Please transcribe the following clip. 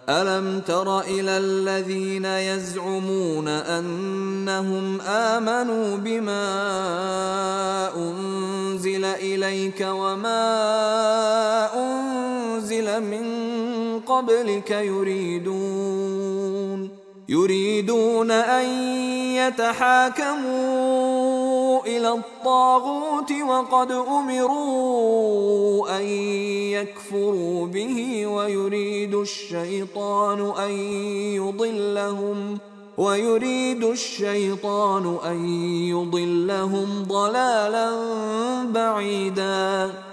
ألم تر إلى الذين يزعمون أنهم آمنوا بما أنزل إليك وما أنزل من قبلك يريدون أن يتحاكموا إلى الطاغوت وقد أمروا أن يكفروا به ويريد الشيطان أن يضلهم ضلالا بعيدا.